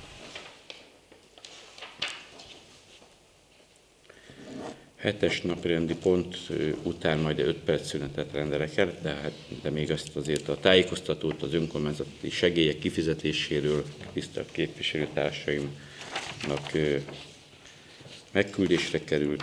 Hetes napirendi pont után majd 5 perc szünetet rendelek el, de még azt azért a tájékoztatót az önkormányzati segélyek kifizetéséről tisztelt képviselőtársaimnak megküldésre került.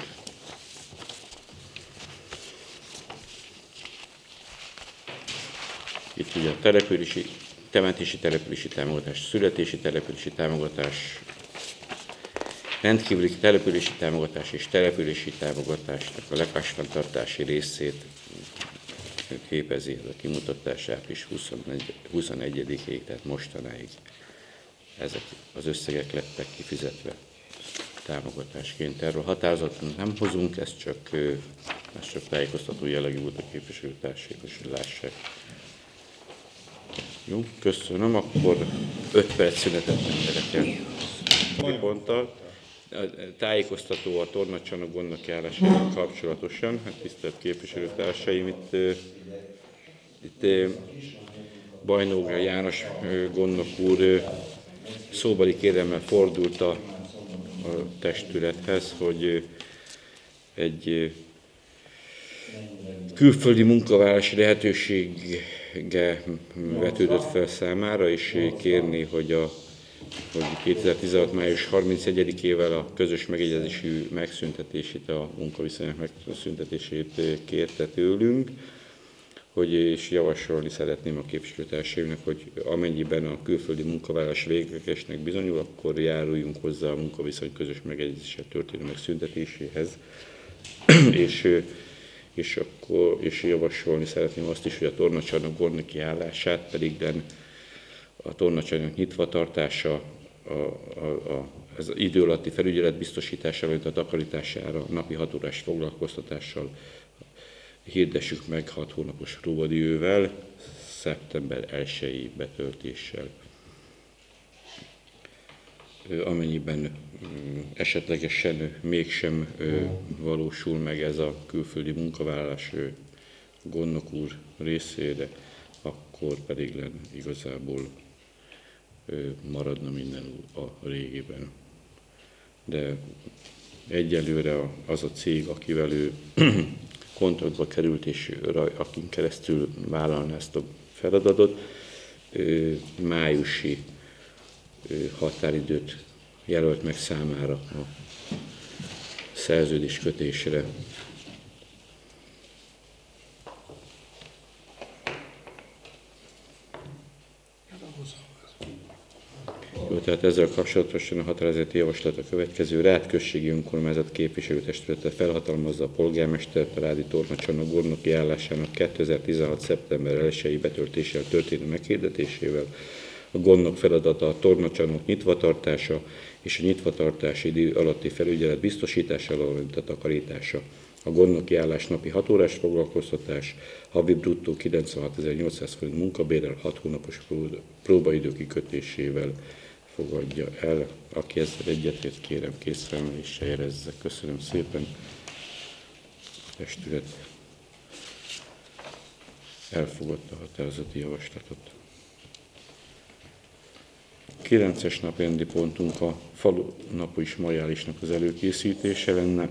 Itt ugye a temetési települési támogatás, születési települési támogatás, rendkívüli települési támogatás és települési támogatásnak a lakásfenntartási részét képezi ez a kimutatás április 21-ig, tehát mostanáig. Ezek az összegek lettek kifizetve támogatásként. Erről határozatot nem hozunk, ez csak tájékoztató jellegű volt a képviselőtársaik, hogy lássák. Jó, köszönöm, akkor 5 perc szünetet rendelek el. Ponttal. Tájékoztató a tornacsarnok gondnoki állásával kapcsolatosan. Hát tisztelt képviselőtársaim, itt Bajnógra János gondnok úr szóbeli kérelemmel fordult a testülethez, hogy egy külföldi munkavállalási lehetősége vetődött fel számára, és kérni, hogy 2016. május 31-ével a közös megegyezésű megszüntetését, a munkaviszonyok megszüntetését kérte tőlünk, és javasolni szeretném a képviselőtársaimnak, hogy amennyiben a külföldi munkavállalás véglegesnek bizonyul, akkor járuljunk hozzá a munkaviszony közös megegyezéssel történő megszüntetéséhez, és javasolni szeretném azt is, hogy a tornacsarnok gondnoki állását pedig a tornacsarnok nyitva tartása, az idő alatti felügyelet biztosítására, vagy a takarítására napi 6 órás foglalkoztatással hirdessük meg 6 hónapos próbadiővel, szeptember 1-i betöltéssel. Amennyiben esetlegesen mégsem valósul meg ez a külföldi munkavállalás gondnok úr részére, akkor pedig igazából maradna minden a régiben. De egyelőre az a cég, akivel ő kontaktba került, és akin keresztül vállalna ezt a feladatot, májusi határidőt jelölt meg számára a szerződés kötésre. Jó, tehát ezzel kapcsolatosan a határozati javaslat a következő: Rád községi önkormányzat képviselőtestülete felhatalmazza a polgármestert a Rádi tornacsarnok gondnoki állásának 2016. szeptember 1-i betöltéssel történő meghirdetésével. A gondnok feladata a tornacsarnok nyitvatartása és a nyitvatartási idő alatti felügyelet biztosítása, valamint a takarítása. A gondnoki állás napi 6 órás foglalkoztatás, havi bruttó 96.800 forint munkabérrel, 6 hónapos próbaidő kikötésével fogadja el. Aki ezzel egyetért, kérem készfelmeléssel jelezze. Köszönöm szépen. A testület elfogadta a határozati javaslatot. 9-es napirendi pontunk a falu napi is majálisnak az előkészítése lenne.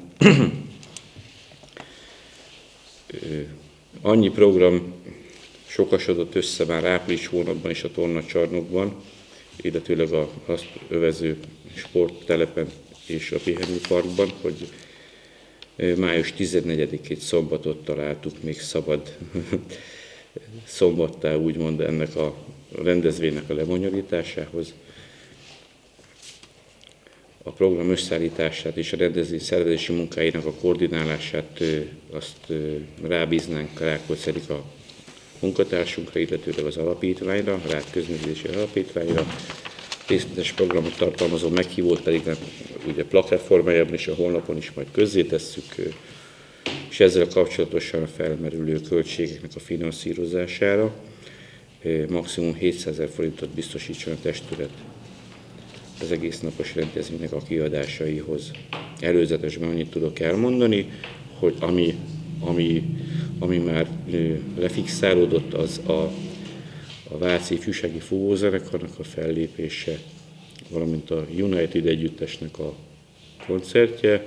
Annyi program sokasodott össze már április hónapban is a tornacsarnokban, illetőleg azt övező sporttelepen és a pihenőparkban, hogy május 14-ét szombatot találtuk még szabad szombattá, úgymond ennek a rendezvénynek a lebonyolításához. A program összeállítását és a rendezvény szervezési munkáinak a koordinálását azt rábíznánk Rákóczi-a munkatársunkra, illetőleg az alapítványra, a Rád közművelési alapítványra. Részletes programot tartalmazó meghívót pedig ugye plakát formájában és a honlapon is majd közzétesszük, és ezzel kapcsolatosan felmerülő költségeknek a finanszírozására maximum 700 000 forintot biztosítson a testület az egész napos rendezvénynek a kiadásaihoz. Előzetesben annyit tudok elmondani, hogy ami már lefixálódott, az a Váci Ifjúsági Fúvózenekarnak a fellépése, valamint a United együttesnek a koncertje,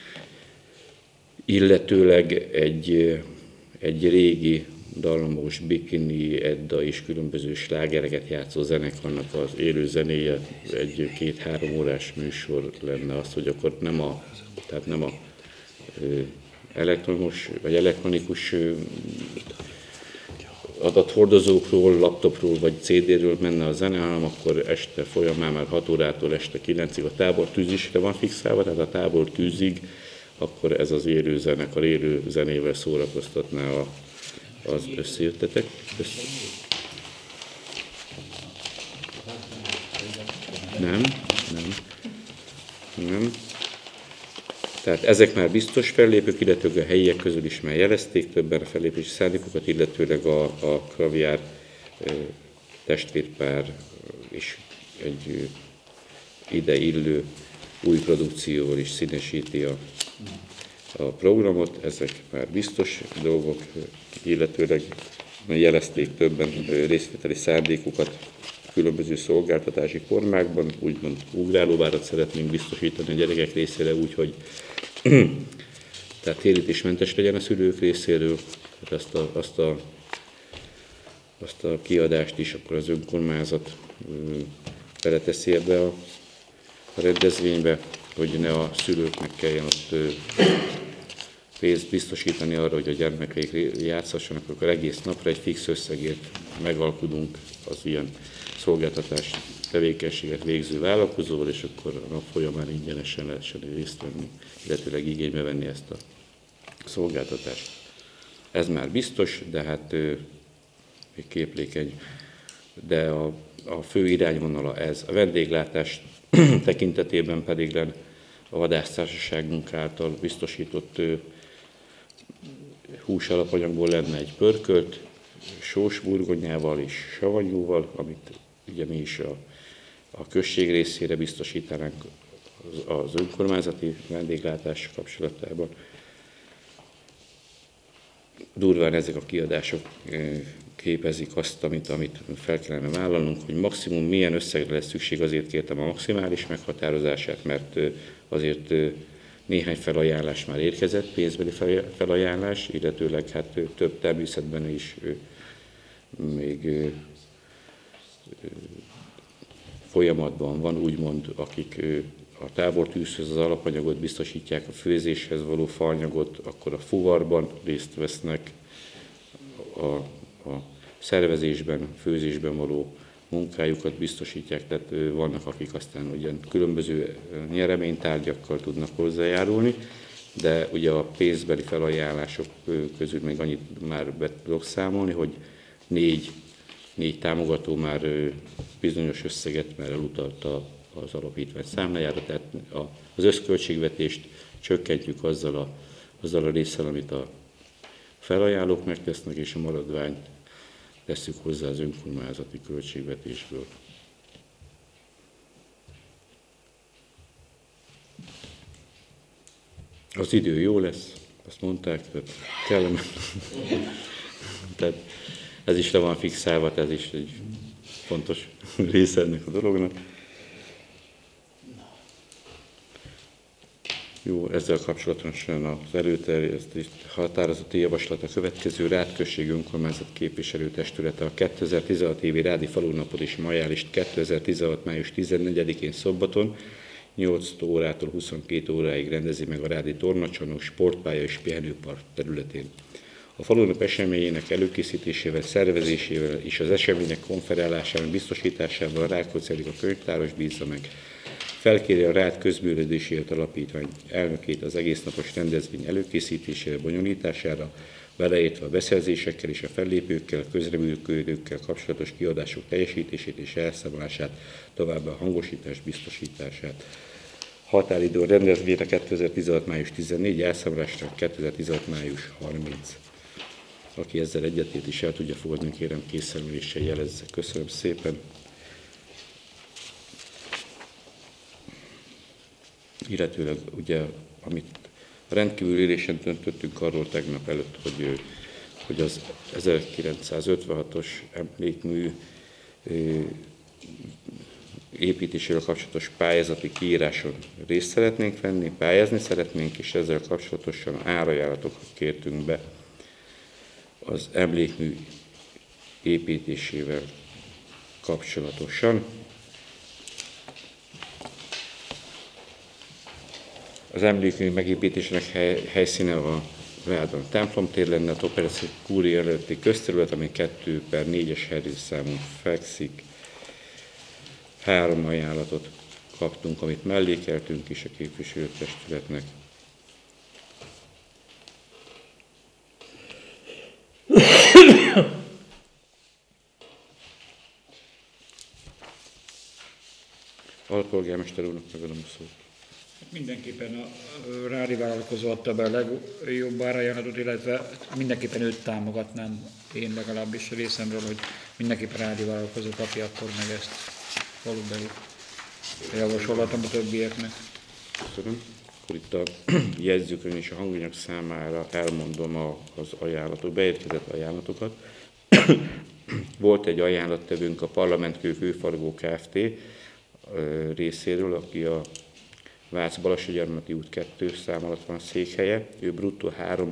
illetőleg egy régi dallamos Bikini, Edda és különböző slágereket játszó zenekarnak az élő zenéje, egy 2-3 órás műsor lenne az, hogy akkor nem a elektromos vagy elektronikus adathordozókról, laptopról vagy CD-ről menne a zene, hanem akkor este folyamán már 6 órától este 9-ig a tábortűzisre van fixálva, tehát a tábortűzig akkor ez az élő zenekar élő zenével szórakoztatná az összejöttetek. Nem. Tehát ezek már biztos fellépők, illetőleg a helyiek közül is már jelezték többen a fellépési szándékokat, illetőleg a Kraviár testvérpár és egy ide illő új produkcióval is színesíti a programot. Ezek már biztos dolgok, illetőleg jelezték többen részvételi szándékukat különböző szolgáltatási formákban, úgymond ugrálóvárat szeretnénk biztosítani a gyerekek részére, úgyhogy tehát térítésmentes legyen a szülők részéről, tehát azt a kiadást is akkor az önkormányzat beleteszi ebbe a rendezvénybe, hogy ne a szülőknek kelljen ott pénzt biztosítani arra, hogy a gyermekeik játszhassanak, akkor egész napra egy fix összegért megalkudunk az ilyen szolgáltatás tevékenységet végző vállalkozóval, és akkor a nap folyamán ingyenesen lehessen részt venni, illetőleg igénybe venni ezt a szolgáltatást. Ez már biztos, de hát még képlékeny, de a fő irányvonala ez. A vendéglátás tekintetében pedig a vadásztársaságunk által biztosított hús alapanyagból lenne egy pörkölt, sós burgonyával és savanyúval, amit ugye mi is a község részére biztosítanánk az önkormányzati vendéglátás kapcsolatában. Durván ezek a kiadások képezik azt, amit fel kellene vállalnunk, hogy maximum milyen összegre lesz szükség, azért kértem a maximális meghatározását, mert azért néhány felajánlás már érkezett, pénzbeli felajánlás, illetőleg hát több természetben is még folyamatban van, úgymond, akik a tábortűzhöz az alapanyagot biztosítják, a főzéshez való faanyagot, akkor a fuvarban részt vesznek, a szervezésben, főzésben való munkájukat biztosítják, tehát vannak, akik aztán ugyan különböző nyereménytárgyakkal tudnak hozzájárulni, de ugye a pénzbeli felajánlások közül még annyit már be tudok számolni, hogy négy támogató már bizonyos összeget már elutalta az alapítvány számlájára, tehát az összköltségvetést csökkentjük azzal a résszel, amit a felajánlók megtesznek, és a maradványt tesszük hozzá az önkormányzati költségvetésből. Az idő jó lesz, azt mondták, tehát kellemetlen. Tehát ez is le van fixálva, ez is egy fontos része ennek a dolognak. Jó, ezzel kapcsolatosan az előterjesztett határozati javaslat a következő: Rád község önkormányzat képviselőtestülete a 2016 évi Rádi falunapot és majálist 2016. május 14-én szombaton 8 órától 22 óráig rendezi meg a Rádi tornacsarnok, sportpálya és pihenőpark területén. A falunap eseményének előkészítésével, szervezésével és az események konferálásának biztosításával a Rákóczi Erika könyvtáros bízza meg. Felkéri a Rád Közművelődésért Alapítvány elnökét az egésznapos rendezvény előkészítésére, bonyolítására, beleértve a beszerzésekkel és a fellépőkkel, közreműködőkkel kapcsolatos kiadások teljesítését és elszámolását, továbbá a hangosítás biztosítását. Határidő a rendezvényre 2016. május 14, elszámolásra 2016. május 30. Aki ezzel egyetért is el tudja fogadni, kérem készenüléssel jelezze. Köszönöm szépen. Illetőleg ugye, amit a rendkívüli ülésen döntöttünk arról tegnap előtt, hogy az 1956-os emlékmű építésével kapcsolatos pályázati kiíráson részt szeretnénk venni, pályázni szeretnénk, és ezzel kapcsolatosan árajánlatokat kértünk be az emlékmű építésével kapcsolatosan. Az emlékmű megépítésének helyszíne a Rádon templomtér lenne, a Toperci kúria előtti közterület, ami 2/4-es herrészszámon fekszik. 3 ajánlatot kaptunk, amit mellékeltünk is a képviselőtestületnek. Alpolgármester úrnak megadom a szót. Mindenképpen a rádi vállalkozó adta be a legjobb árajánlatot, illetve mindenképpen őt támogatnám én legalábbis részemről, hogy mindenképpen rádi vállalkozó kapja akkor meg ezt valóban javasolhatom a többieknek. Köszönöm. Akkor itt a jegyzőkönyv és a hanganyag számára elmondom az ajánlatok, beérkezett ajánlatokat. Volt egy ajánlattevőnk a Parlamentkő Kőfaragó Kft. Részéről, aki a Vác-Balassagyarmati út 2 szám alatt van a székhelye. Ő bruttó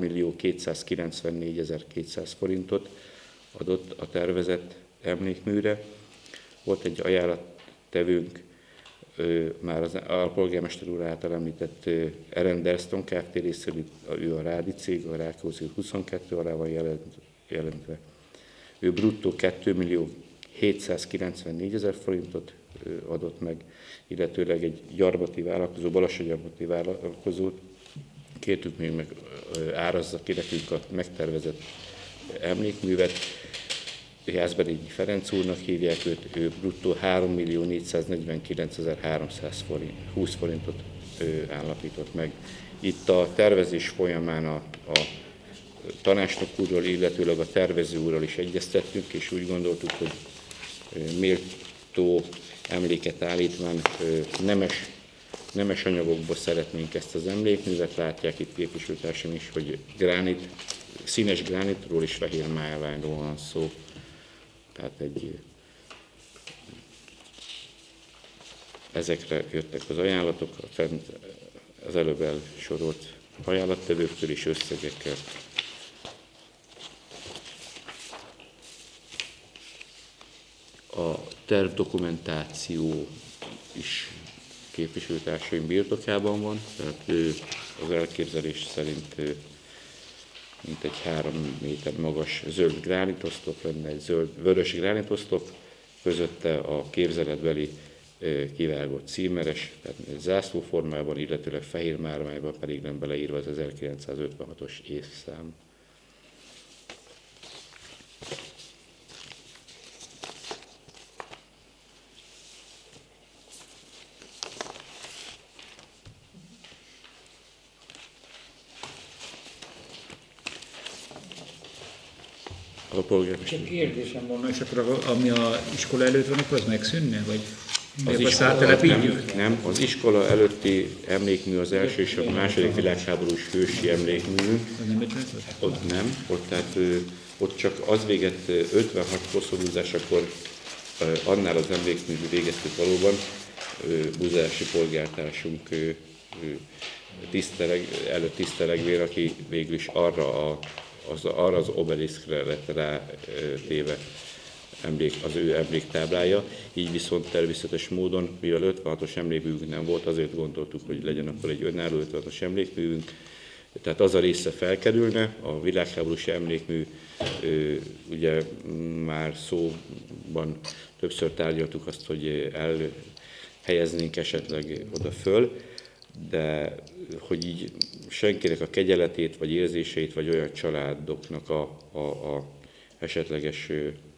3.294.200 forintot adott a tervezett emlékműre. Volt egy ajánlattevőnk, már az polgármester úr által említett Erenderston Kft. Részéről, ő a Rádi cég, a Rákóczi út 22 alá van jelentve. Ő bruttó 2.794.000 forintot adott meg, illetőleg egy gyarmati vállalkozó, Balassagyarmati vállalkozót kértük még meg árazza ki nekünk a megtervezett emlékművet. Jászberényi Ferenc úrnak hívják őt, ő bruttó 3.449.320 forintot állapított meg. Itt a tervezés folyamán a tanácsnok úrral, illetőleg a tervező úrral is egyeztettünk, és úgy gondoltuk, hogy méltó emléket állítván nemes anyagokból szeretnénk ezt az emlékművet. Látják itt képviselőtársam is, hogy színes gránitról és fehér málványról van szó. Tehát ezekre jöttek az ajánlatok, az előbb elsorolt ajánlattevőktől és összegekkel. A tervdokumentáció is képviselőtársaim birtokában van, tehát az elképzelés szerint mintegy 3 méter magas zöld gránitoszlop lenne, egy vörös gránitoszlop, közötte a képzeletbeli kivágott címeres, tehát zászló formában, illetőleg fehér márványban pedig nem beleírva az 1956-os évszám. Csak kérdésem volna, és akkor ami a iskola előtt van, akkor az megszűnne? Vagy az iskola, nem, az iskola előtti emlékmű az első és a második világháborús hősi emlékmű. Ott nem, ott csak az végett 56 koszorúzásakor annál az emlékművű végeztük valóban, buzási polgártársunk tisztelegvér, aki végül is arra az obeliszkre lett rátéve az ő emléktáblája, így viszont természetes módon, mivel 56-os emlékművünk nem volt, azért gondoltuk, hogy legyen akkor egy önálló 56-os emlékművünk, tehát az a része felkerülne, a világháborús emlékmű, ugye már szóban többször tárgyaltuk azt, hogy elhelyeznénk esetleg oda föl, de hogy így senkinek a kegyeletét, vagy érzéseit, vagy olyan családoknak a esetleges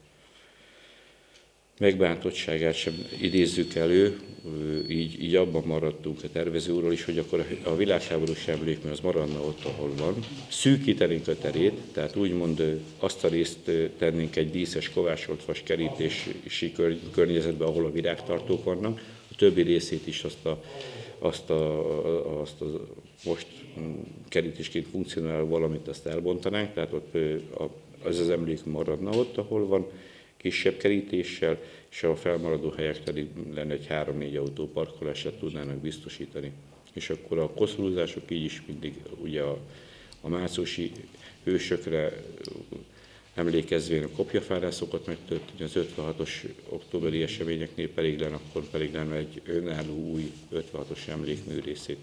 megbántottságát sem idézzük elő, így abban maradtunk a tervező úrról is, hogy akkor a világháborús emlékmű az maradna ott, ahol van. Szűkítenénk a terét, tehát úgymond azt a részt tennénk egy díszes kovácsolt vas kerítési környezetbe, ahol a virágtartók vannak, a többi részét is azt a most kerítésként funkcionáló valamit azt elbontanánk, tehát ott az emlék maradna ott, ahol van, kisebb kerítéssel, és a felmaradó helyek pedig lenne egy 3-4 autó parkolását tudnának biztosítani. És akkor a koszorúzások így is mindig ugye a márciusi hősökre emlékezvén a kopjafárán szokott megtörténni, az 56-os októberi eseményeknél akkor pedig lenne egy önálló új 56-os emlékmű részét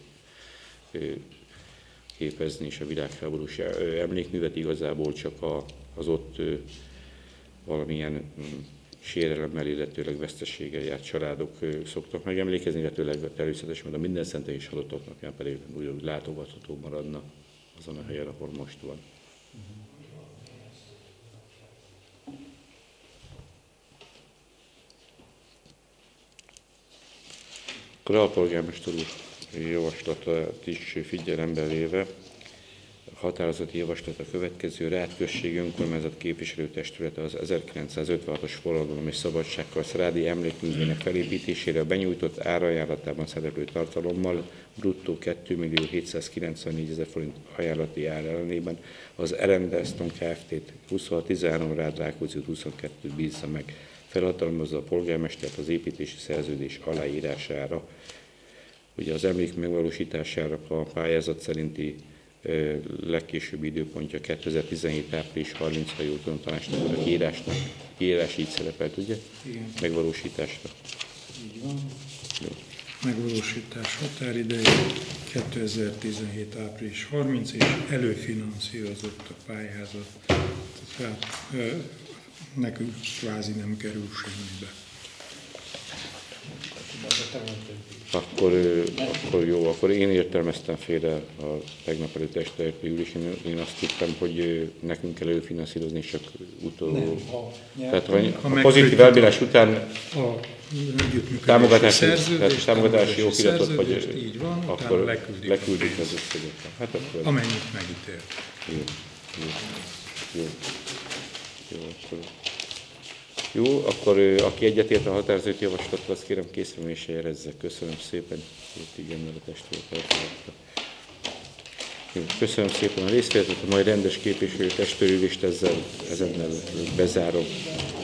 képezni, és a világháborús emlékművet igazából csak az ott valamilyen sérelemmel, illetőleg veszteséggel járt családok szoktak megemlékezni, illetőleg természetesen a minden szentek és halottak napján pedig úgy látogatható maradna azon a helyen, ahol most van. Akkor a polgármester úr javaslatát is figyelembe véve, a határozati javaslat a következő: Rád községi önkormányzat képviselőtestülete az 1956-os forradalom és szabadságharc-rádi emlékművének felépítésére a benyújtott árajánlatában szereplő tartalommal bruttó 2.794.000 forint ajánlati ár ellenében az Erendelszton Kft. 2613 Rád Rákóczi út 22 bízza meg, felhatalmazza a polgármestert az építési szerződés aláírására. Ugye az emlék megvalósítására a pályázat szerinti legkésőbbi időpontja 2017. április 30, ha jól tudom, tanácsnak, a kiírás így szerepelt, ugye? Igen. Megvalósításra. Így van. Jó. Megvalósítás határideje 2017. április 30, és előfinanszírozott a pályázat. Tehát nekünk kvázi nem kerül semmibe. Akkor jó, akkor én értelmeztem félre a tegnap előtt este ülésen. Én azt hittem, hogy nekünk kell előfinanszírozni, csak utolsó. Tehát a pozitív elbírás után támogatási okiratot, vagy így van, akkor leküldjük az összeget. Hát akkor amennyit megítél. Jó, akkor aki egyetért a határozati javaslattal, azt kérem készülésre jelezze. Köszönöm szépen, hogy igennel a testvér elfogadta. Köszönöm szépen a részvételt, a majd rendes képviselő testőrülést ezennel bezárom.